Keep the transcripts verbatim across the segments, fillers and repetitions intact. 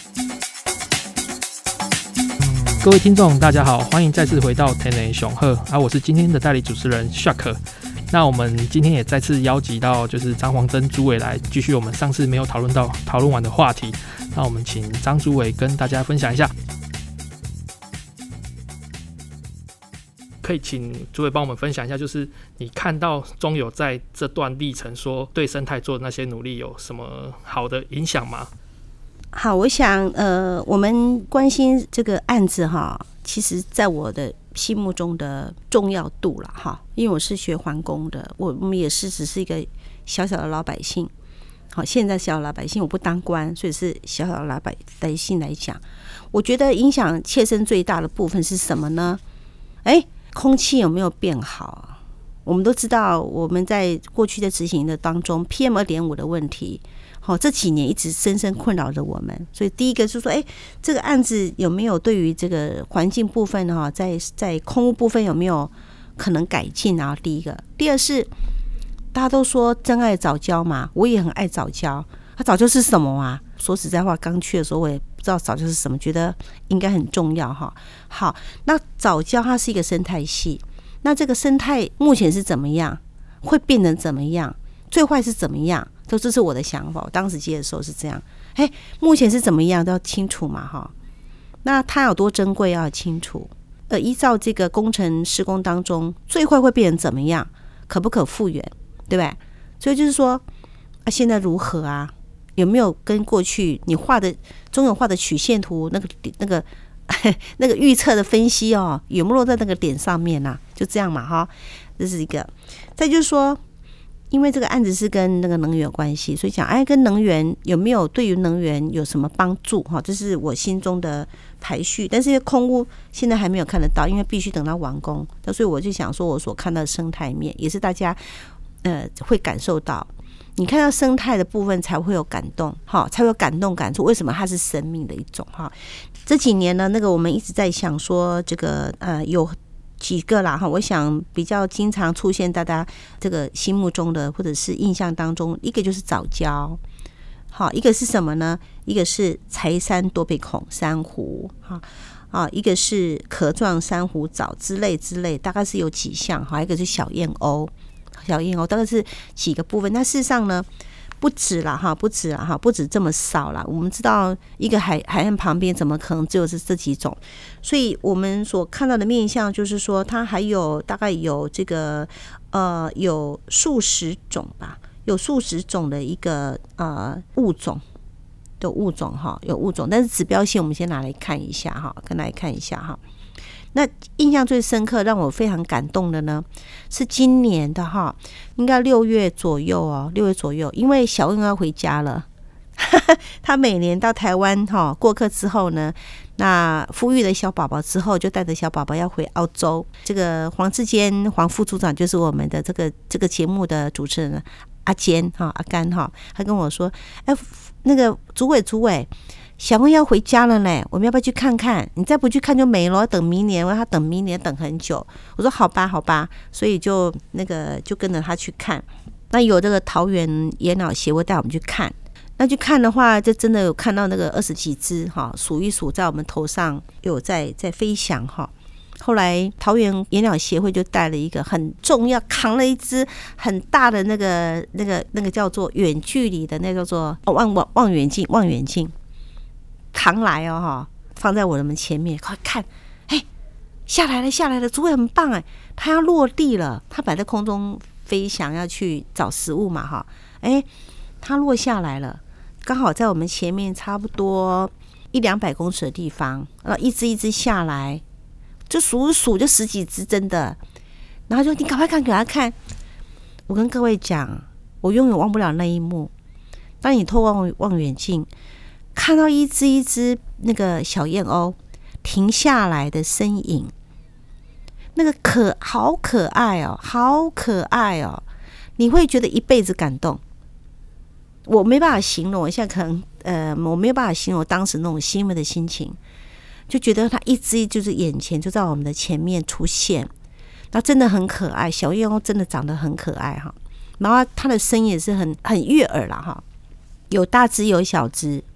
各位听众大家好，欢迎再次回到天雷雄鹤啊，我是今天的代理主持人 Shark。 那我们今天也再次邀集到就是张黄珍主委来继续我们上次没有讨论到讨论完的话题。那我们请张主委跟大家分享一下，可以请主委帮我们分享一下，就是你看到中油在这段历程说对生态做的那些努力有什么好的影响吗？ 好，我想呃，我们关心这个案子哈，其实在我的心目中的重要度了哈，因为我是学环工的，我们也是只是一个小小的老百姓。好，现在小小老百姓，我不当官，所以是小小的老百姓来讲，我觉得影响切身最大的部分是什么呢？哎，空气有没有变好？我们都知道，我们在过去的执行的当中 ，P M 二点五 的问题。好，这几年一直深深困扰着我们，所以第一个是说，哎，这个案子有没有对于这个环境部分哈，在在空污部分有没有可能改进啊？第一个，第二是大家都说真爱藻礁嘛，我也很爱藻礁。它藻礁是什么啊？说实在话，刚去的时候我也不知道藻礁是什么，觉得应该很重要哈。好，那藻礁它是一个生态系，那这个生态目前是怎么样？会变成怎么样？最坏是怎么样？都这是我的想法，我当时接的时候是这样。哎，目前是怎么样都要清楚嘛哈。那它有多珍贵要清楚。呃，依照这个工程施工当中，最坏会变成怎么样？可不可复原？对不对？所以就是说，啊，现在如何啊？有没有跟过去你画的中油画的曲线图那个那个那个预测的分析哦，有没有落在那个点上面啊？就这样嘛哈，这是一个。再就是说。因为这个案子是跟那个能源有关系，所以讲哎，跟能源有没有对于能源有什么帮助哈？这是我心中的排序。但是因为空污现在还没有看得到，因为必须等到完工，那所以我就想说，我所看到的生态面也是大家呃会感受到。你看到生态的部分才会有感动哈，才会有感动感触。为什么它是生命的一种哈？这几年呢，那个我们一直在想说，这个呃有。几个啦哈，我想比较经常出现大家这个心目中的或者是印象当中，一个就是藻礁，好，一个是什么呢？一个是柴山多贝孔珊瑚，哈啊，一个是壳状珊瑚藻之类之类，大概是有几项，好，一个是小燕鸥，小燕鸥大概是几个部分。那事实上呢？不止啦哈，不止啦哈，不止这么少啦。我们知道一个海海岸旁边怎么可能只有这这几种？所以我们所看到的面向就是说，它还有大概有这个呃有数十种吧，有数十种的一个呃物种的物种哈，有物种。但是指标性我们先拿来看一下哈，跟大家看一下哈。那印象最深刻让我非常感动的呢，是今年的哈，应该六月左右哦，六月左右，因为小恩要回家了，他每年到台湾哈过客之后呢，那孵育了小宝宝之后，就带着小宝宝要回澳洲。这个黄志坚黄副组长就是我们的这个这个节目的主持人阿坚哈阿甘哈，他跟我说，哎，那个主委主委。小恩要回家了呢，我们要不要去看看？你再不去看就没了，等明年，他等明年等很久。我说好吧，好吧，所以就那个就跟着他去看。那有这个桃园野鸟协会带我们去看，那去看的话，就真的有看到那个二十几只哈，数一数在我们头上有在在飞翔哈。后来桃园野鸟协会就带了一个很重要，扛了一只很大的那个那个那个叫做远距离的那叫做望望望远镜，望远镜。扛来哦哈，放在我们前面，快看，哎，下来了下来了，主委很棒哎，他要落地了，他摆在空中飞翔要去找食物嘛哈，哎，他落下来了，刚好在我们前面差不多一两百公尺的地方，然后一只一只下来，就数数就十几只真的，然后就你赶快看给他看，我跟各位讲，我永远忘不了那一幕，当你透望望远镜。看到一只一只那个小燕鸥停下来的身影，那个可好可爱哦，好可爱哦，你会觉得一辈子感动。我没办法形容，我现在可能呃，我没有办法形容我当时那种欣慰的心情，就觉得它一只就是眼前就在我们的前面出现，那真的很可爱，小燕鸥真的长得很可爱哈，然后它的声音也是很很悦耳啦哈，有大只有小只。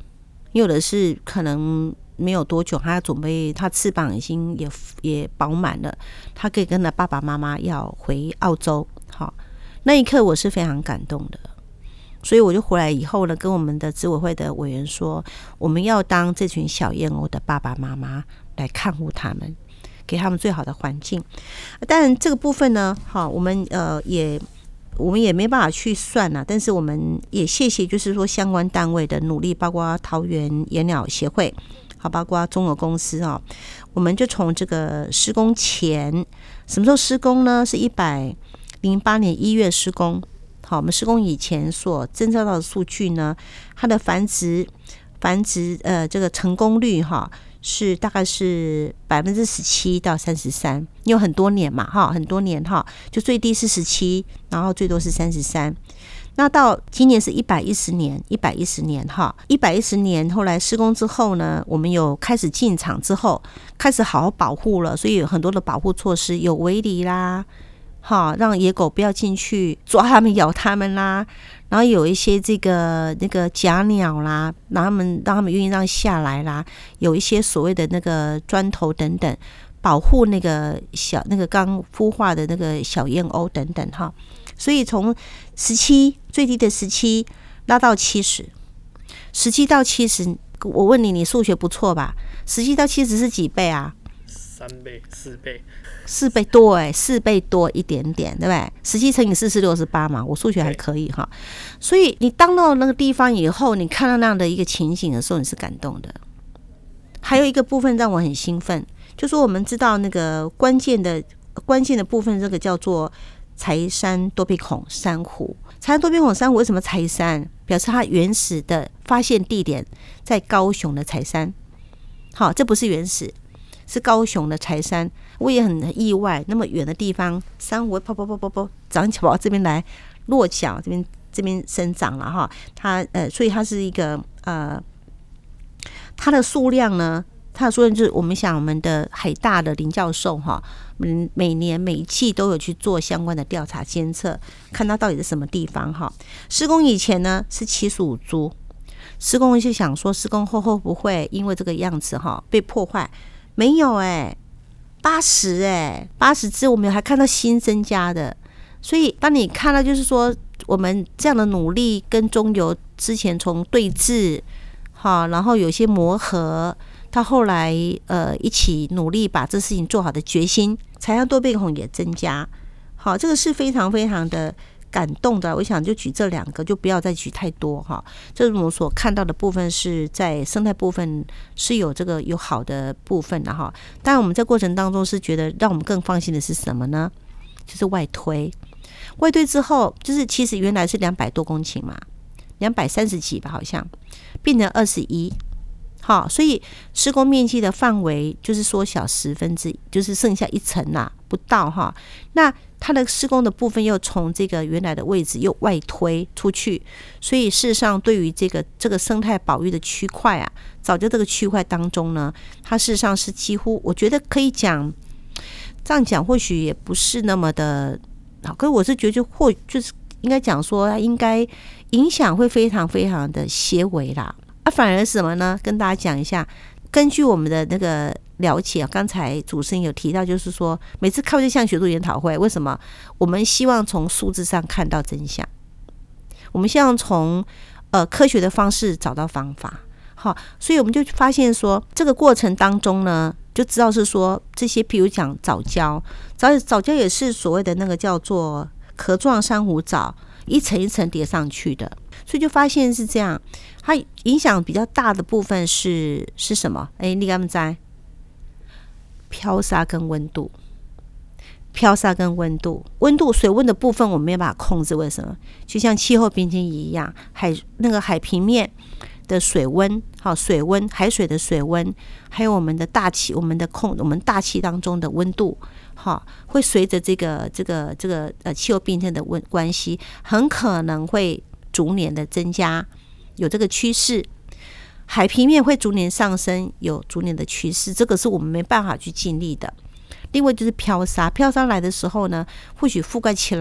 有的是可能没有多久，他准备他翅膀已经也也饱满了，他可以跟着爸爸妈妈要回澳洲。好，那一刻我是非常感动的，所以我就回来以后呢，跟我们的执委会的委员说，我们要当这群小燕鸥的爸爸妈妈来看护他们，给他们最好的环境。当然这个部分呢，好，我们呃也。我们也没办法去算啊，但是我们也谢谢，就是说相关单位的努力，包括桃园野鸟协会，好，包括中油公司啊，我们就从这个施工前，什么时候施工呢？是一百零八年一月施工。好，我们施工以前所侦测到的数据呢，它的繁殖繁殖呃这个成功率哈。是大概是百分之十七到三十三，因为很多年嘛，哈，很多年哈，就最低是十七，然后最多是三十三。那到今年是一百一十年，一百一十年哈，一百一十年后来施工之后呢，我们有开始进场之后，开始好好保护了，所以有很多的保护措施，有围篱啦，哈，让野狗不要进去抓它们、咬它们啦。然后有一些这个那个假鸟啦，让他们让他们愿意让下来啦，有一些所谓的那个砖头等等，保护那个小那个刚孵化的那个小燕鸥等等哈。所以从十七最低的十七拉到七十，十七到七十，我问你，你数学不错吧？十七到七十是几倍啊？ 三倍、四倍。 四倍多哎，四倍多一点点，对不对？十七乘以四是六十八嘛，我数学还可以哈。所以你当到那个地方以后，你看到那样的一个情景的时候，你是感动的。还有一个部分让我很兴奋，就说我们知道那个关键的关键的部分，这个叫做柴山多鼻孔珊瑚。柴山多鼻孔珊瑚为什么柴山？表示它原始的发现地点在高雄的柴山。好，这不是原始。是高雄的柴山，我也很意外，那么远的地方，珊瑚跑跑跑跑跑长起跑到这边来落脚，这边这边生长了哈。它呃，所以它是一个呃，它的数量呢，它的数量就是我们想我们的海大的林教授哈，嗯，每年每一季都有去做相关的调查监测，看它到底是什么地方哈。施工以前呢是七十五株，施工就想说施工后会不会因为这个样子哈被破坏？没有哎、欸，八十哎，八十只，我们还看到新增加的。所以当你看到就是说我们这样的努力跟中油之前从对峙，好，然后有些磨合，到后来呃一起努力把这事情做好的决心，柴山多鼻孔也增加。好，这个是非常非常的感动的。我想就举这两个，就不要再举太多哈。这是我们所看到的部分，是在生态部分是有这个有好的部分的哈。当然我们在过程当中是觉得让我们更放心的是什么呢？就是外推，外推之后就是其实原来是两百多公顷嘛，两百三十几吧，好像变成二十一。好，所以施工面积的范围就是缩小十分之，就是剩下一层啦、啊，不到哈。那它的施工的部分又从这个原来的位置又外推出去，所以事实上对于这个这个生态保育的区块啊，早就这个区块当中呢，它事实上是几乎，我觉得可以讲这样讲，或许也不是那么的好，可是我是觉得就或就是应该讲说，它应该影响会非常非常的些微啦。啊，反而是什么呢？跟大家讲一下，根据我们的那个了解，刚才主持人有提到，就是说每次开这项学术研讨会，为什么我们希望从数字上看到真相？我们希望从呃科学的方式找到方法。好，所以我们就发现说，这个过程当中呢，就知道是说这些，譬如讲藻礁，藻藻礁也是所谓的那个叫做壳状珊瑚藻，一层一层叠上去的。所以就发现是这样，它影响比较大的部分是是什么？哎，你敢不知？漂沙跟温度，漂沙跟温度，温度水温的部分我们没有办法控制，为什么？就像气候变迁一样，海那个海平面的水温，好，水温，海水的水温，还有我们的大气，我们的空，我们大气当中的温度，好，会随着这个这个这个呃气候变迁的温关系，很可能会逐年的增加，有这个趋势。海平面会逐年上升，有逐年的趋势，这个是我们没办法去尽力的。另外就是漂沙，漂沙来的时候呢，或许覆盖起来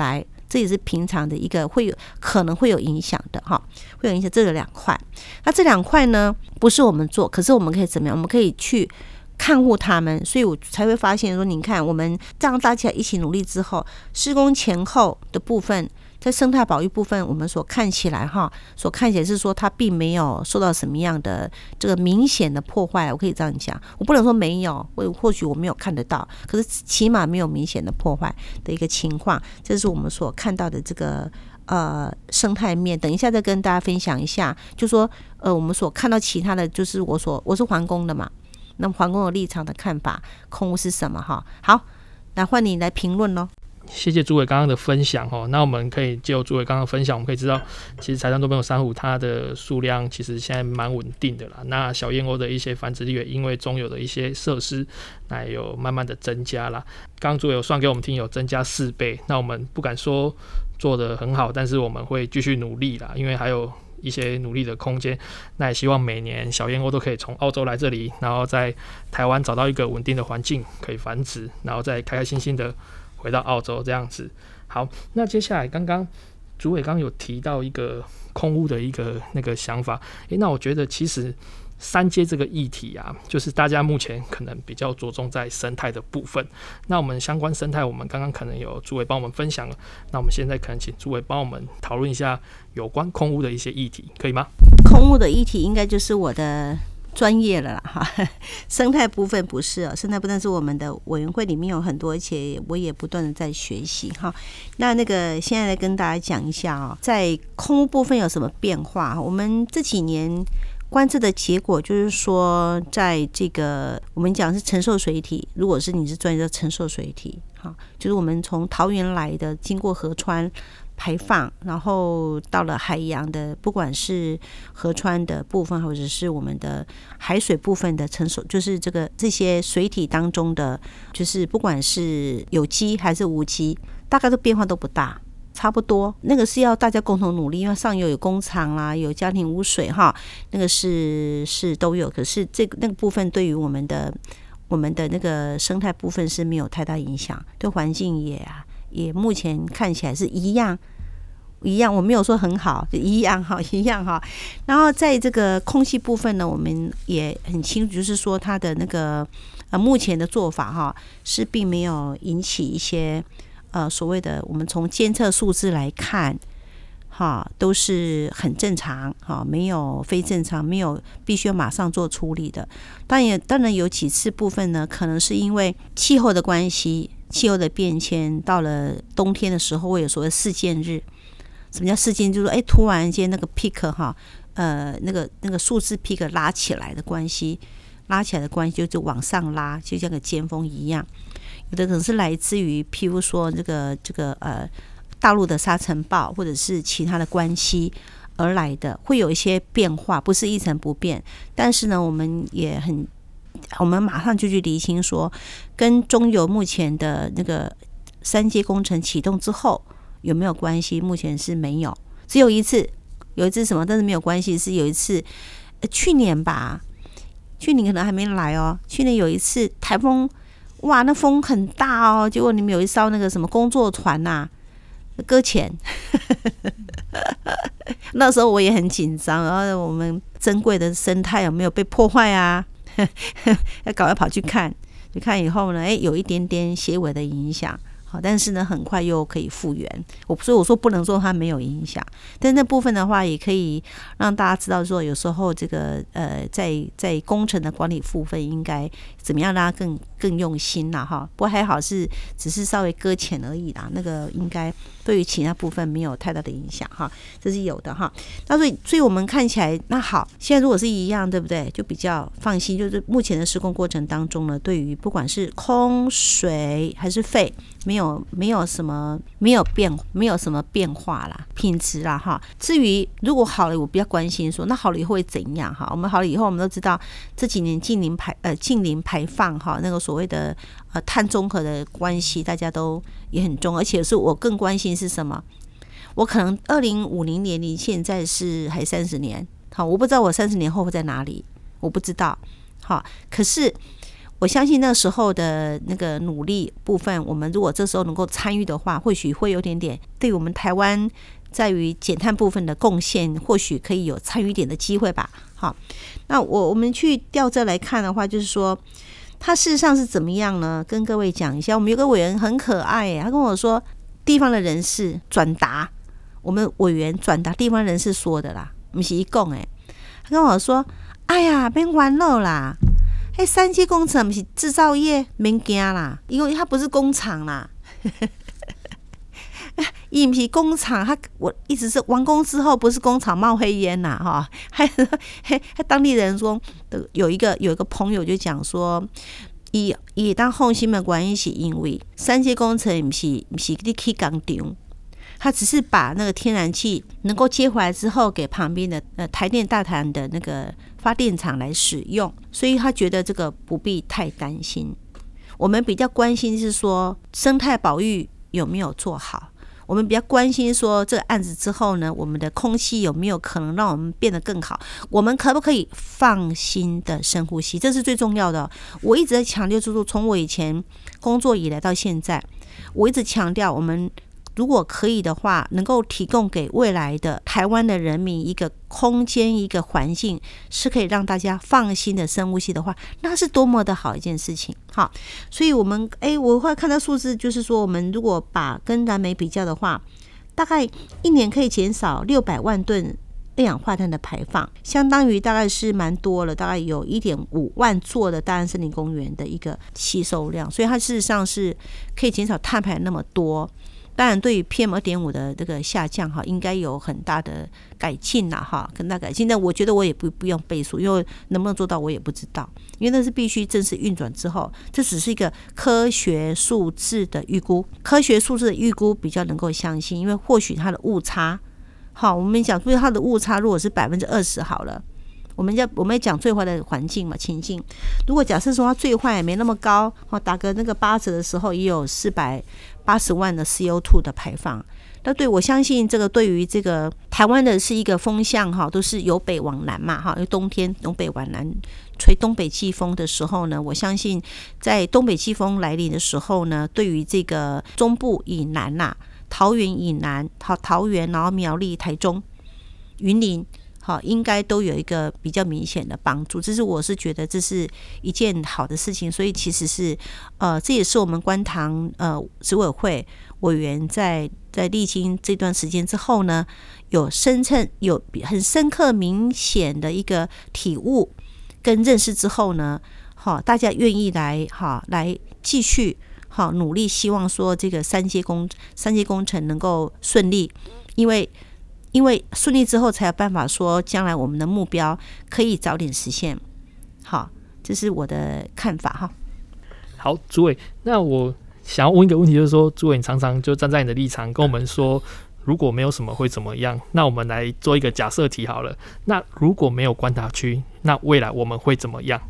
这也是平常的一个会有可能会有影响的哈，会有影响这两块。那这两块呢，不是我们做，可是我们可以怎么样？我们可以去看护他们，所以我才会发现说，你看我们这样大家一起努力之后，施工前后的部分，在生态保育部分，我们所看起来哈，所看起来是说它并没有受到什么样的这个明显的破坏，我可以这样讲，我不能说没有，或或许我没有看得到，可是起码没有明显的破坏的一个情况，这是我们所看到的这个呃生态面。等一下再跟大家分享一下，就说呃我们所看到其他的就是我所我是环工的嘛。那么环工的立场的看法，空污是什么哈？好，那换你来评论咯。 谢谢主委刚刚的分享哦。那我们可以借由主委刚刚的分享，我们可以知道，其实柴山多边有珊瑚它的数量其实现在蛮稳定的啦。那小燕鸥的一些繁殖率也因为中游的一些设施，那也有慢慢的增加啦。刚刚主委有算给我们听，有增加四倍。那我们不敢说做得很好，但是我们会继续努力啦，因为还有一些努力的空间。那也希望每年小燕鸥都可以从澳洲来这里，然后在台湾找到一个稳定的环境可以繁殖，然后再开开心心的回到澳洲这样子。好，那接下来刚刚主委刚刚有提到一个空污的一个那个想法，诶，那我觉得其实三接这个议题啊，就是大家目前可能比较着重在生态的部分。那我们相关生态，我们刚刚可能有主委帮我们分享了，那我们现在可能请主委帮我们讨论一下有关空污的一些议题，可以吗？ 空污的议题应该就是我的专业了啦哈，生态部分不是哦，生态部分是我们的委员会里面有很多，而且我也不断的在学习哈。那那个现在来跟大家讲一下哦，在空污部分有什么变化？我们这几年观测的结果就是说，在这个我们讲是承受水体，如果是你是专业的承受水体，哈，就是我们从桃园来的，经过河川排放，然后到了海洋的，不管是河川的部分，或者是我们的海水部分的承受，就是这个这些水体当中的，就是不管是有机还是无机，大概的变化都不大。差不多，那个是要大家共同努力，因为上游有工厂啦，有家庭污水哈，那个是是都有。可是这个那个部分对于我们的我们的那个生态部分是没有太大影响，对环境也啊也目前看起来是一样一样，我没有说很好，一样哈一样哈。然后在这个空气部分呢，我们也很清楚，就是说它的那个呃目前的做法哈是并没有引起一些。呃，所谓的我们从监测数字来看，哈，都是很正常，哈，没有非正常，没有必须要马上做处理的。当然，当然有几次部分呢，可能是因为气候的关系，气候的变迁，到了冬天的时候，会有所谓事件日。什么叫事件？就是说，哎，突然间那个 peak 哈，呃，那个那个数字 peak 拉起来的关系，拉起来的关系就是往上拉，就像个尖峰一样。有的可能是来自于，譬如说这个这个呃大陆的沙尘暴，或者是其他的关系而来的，会有一些变化，不是一成不变。但是呢，我们也很，我们马上就去厘清说，跟中油目前的那个三阶工程启动之后有没有关系？目前是没有，只有一次，有一次什么，但是没有关系，是有一次，呃、去年吧，去年可能还没来哦，去年有一次台风。哇，那风很大哦！结果你们有一艘那个什么工作船呐、啊，搁浅。那时候我也很紧张，然后我们珍贵的生态有没有被破坏啊？要赶快跑去看，去看以后呢，哎，有一点点些微的影响。好，但是呢，很快又可以复原。我所以我说不能说它没有影响，但那部分的话，也可以让大家知道说，有时候这个呃，在在工程的管理部分应该怎么样让它更更用心啦哈。不过还好是只是稍微搁浅而已啦，那个应该对于其他部分没有太大的影响哈，这是有的哈。那所以所以我们看起来那好，现在如果是一样，对不对？就比较放心。就是目前的施工过程当中呢，对于不管是空水还是废。没有没有什么没有变没有什么变化啦，品质啦哈。至于如果好了，我比较关心说，那好了以后会怎样哈？我们好了以后，我们都知道这几年近零排呃近零排放哈，那个所谓的呃碳中和的关系，大家都也很重，而且是我更关心是什么？我可能二零五零年离现在是还三十年，好，我不知道我三十年后会在哪里，我不知道，好，可是。 我相信那时候的那个努力部分，我们如果这时候能够参与的话，或许会有点点对我们台湾在于减碳部分的贡献，或许可以有参与点的机会吧。好，那我我们去调这来看的话，就是说它事实上是怎么样呢？跟各位讲一下，我们有个委员很可爱耶，他跟我说，地方的人士转达，我们委员转达地方人士说的啦，不是他讲的。他跟我说，哎呀，别玩了啦。哎，三阶工程不是制造业，免惊啦，因为它不是工厂啦。伊不是工厂，它我一直是完工之后，不是工厂冒黑烟呐，哈。还还当地人说，有一个有一个朋友就讲说，伊伊当放心的原因是因为三阶工程不是不是你去工厂。他只是把那个天然气能够接回来之后，给旁边的呃台电大潭的那个发电厂来使用，所以他觉得这个不必太担心。我们比较关心是说生态保育有没有做好，我们比较关心说这个案子之后呢，我们的空气有没有可能让我们变得更好，我们可不可以放心的深呼吸，这是最重要的。我一直在强调，就是从我以前工作以来到现在，我一直强调我们如果可以的话，能够提供给未来的台湾的人民一个空间、一个环境，是可以让大家放心的深呼吸的话，那是多么的好一件事情。好，所以我们哎，我会看到数字，就是说，我们如果把跟燃煤比较的话，大概一年可以减少六百万吨二氧化碳的排放，相当于大概是蛮多了，大概有 一点五万座的大安森林公园的一个吸收量，所以它事实上是可以减少碳排那么多。当然，对于 P M 二点五 的这个下降哈，应该有很大的改进啦哈，很大改进。但我觉得我也不不用倍数，因为能不能做到我也不知道，因为那是必须正式运转之后，这只是一个科学数字的预估，科学数字的预估比较能够相信，因为或许它的误差，好，我们讲注意它的误差如果是百分之二十好了。我们要我们要讲最坏的环境嘛情境，如果假设说它最坏也没那么高，打个那个八折的时候，也有四百八十万的 C O 二 的排放。那对我相信这个对于这个台湾的是一个风向哈，都是由北往南嘛哈，因为冬天东北往南吹东北季风的时候呢，我相信在东北季风来临的时候呢，对于这个中部以南呐、啊，桃园以南，好桃园，然后苗栗、台中、云林。好，应该都有一个比较明显的帮助，这是我是觉得这是一件好的事情，所以其实是呃，这也是我们观塘呃执委会委员在在历经这段时间之后呢，有深层有很深刻明显的一个体悟跟认识之后呢，好，大家愿意来好来继续好努力，希望说这个三阶工三阶工程能够顺利，因为。因为顺利之后才有办法说将来我们的目标可以早点实现。好，这是我的看法哈。 好，主委，那我想要问一个问题，就是说，主委你常常就站在你的立场跟我们说，如果没有什么会怎么样？那我们来做一个假设题好了。那如果没有关塔区，那未来我们会怎么样？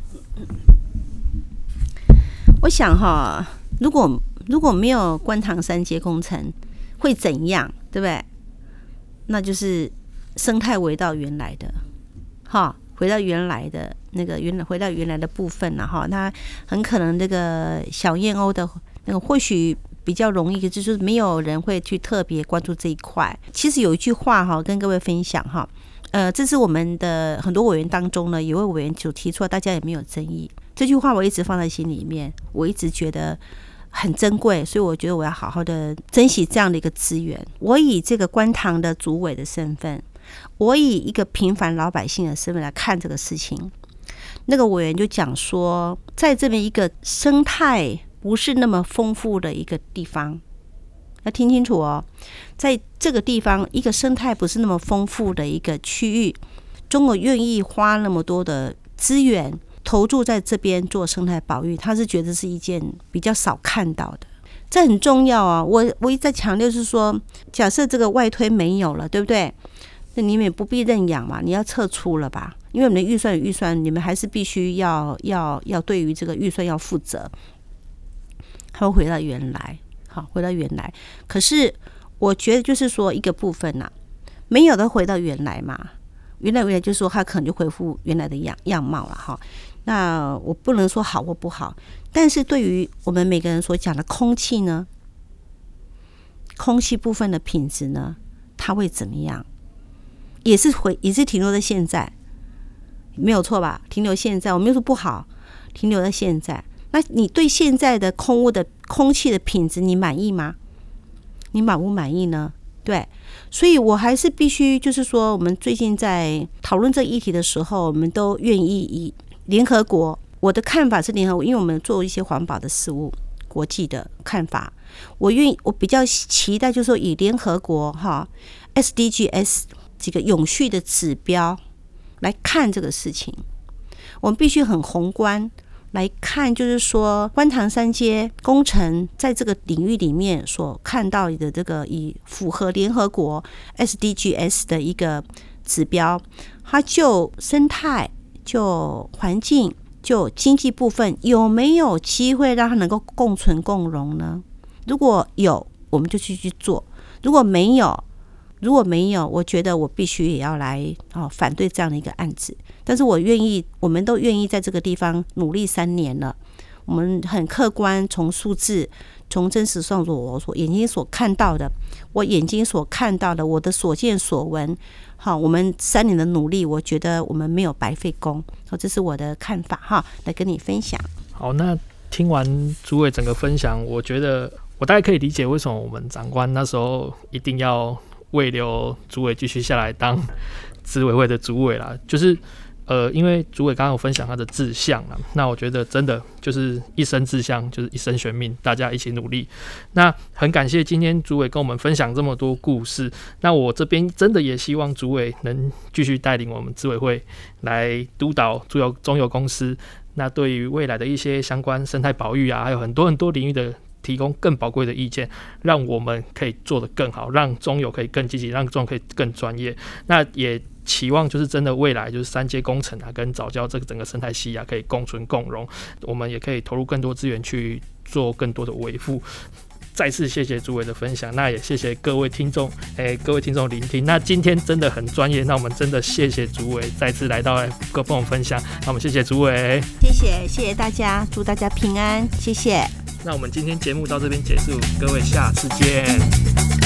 我想哈，如果如果没有观塘三阶工程，会怎样？对不对？那就是生态回到原来的，哈，回到原来的那个原来回到原来的部分了哈。那很可能这个小燕鸥的那个或许比较容易，就是没有人会去特别关注这一块。其实有一句话哈，跟各位分享哈，呃，这是我们的很多委员当中呢，有位委员就提出来，大家也没有争议。这句话我一直放在心里面，我一直觉得。很珍贵，所以我觉得我要好好的珍惜这样的一个资源。我以这个观塘的主委的身份，我以一个平凡老百姓的身份来看这个事情。那个委员就讲说，在这边一个生态不是那么丰富的一个地方，要听清楚哦，在这个地方一个生态不是那么丰富的一个区域，中国愿意花那么多的资源。投注在这边做生态保育，他是觉得是一件比较少看到的，这很重要啊！我我一直在强调是说，假设这个外推没有了，对不对？那你们也不必认养嘛，你要撤出了吧？因为我们的预算有预算，你们还是必须要要要对于这个预算要负责，它会回到原来，好，回到原来。可是我觉得就是说一个部分呐、啊，没有的回到原来嘛。 原来未来就是说它可能就恢复原来的样样貌了哈。那我不能说好或不好，但是对于我们每个人所讲的空气呢，空气部分的品质呢，它会怎么样？也是回也是停留在现在，没有错吧？停留现在，我没有说不好，停留在现在。那你对现在的空污的空气的品质，你满意吗？你满不满意呢？对，所以我还是必须，就是说，我们最近在讨论这个议题的时候，我们都愿意以联合国，我的看法是联合国，因为我们做一些环保的事务，国际的看法，我愿意，我比较期待，就是说以联合国哈 S D Gs 这个永续的指标来看这个事情，我们必须很宏观来看，就是说观塘三街工程在这个领域里面所看到的这个以符合联合国 S D Gs 的一个指标，它就生态、就环境、就经济部分有没有机会让它能够共存共荣呢？如果有，我们就去去做；如果没有，如果没有，我觉得我必须也要来、哦、反对这样的一个案子。但是我愿意，我们都愿意在这个地方努力三年了。我们很客观，从数字，从真实上所我所眼睛所看到的，我眼睛所看到的，我的所见所闻，好，我们三年的努力，我觉得我们没有白费功。好，这是我的看法哈，来跟你分享。 好，那听完主委整个分享，我觉得我大概可以理解为什么我们长官那时候一定要慰留主委继续下来当执委会的主委啦，就是呃，因为主委刚刚有分享他的志向啦，那我觉得真的就是一生志向，就是一生悬命，大家一起努力。那很感谢今天主委跟我们分享这么多故事，那我这边真的也希望主委能继续带领我们执委会来督导中油中油公司，那对于未来的一些相关生态保育啊，还有很多很多领域的提供更宝贵的意见，让我们可以做得更好，让中油可以更积极，让中油可以更专业。那也期望就是真的未来就是三接工程啊，跟藻礁这个整个生态系啊，可以共存共荣，我们也可以投入更多资源去做更多的维护。再次谢谢主委的分享，那也谢谢各位听众，哎，各位听众聆听。那今天真的很专业，那我们真的谢谢主委再次来到来跟我们分享，那我们谢谢主委， 谢谢谢谢大家，祝大家平安，谢谢。 那我们今天节目到这边结束，各位下次见。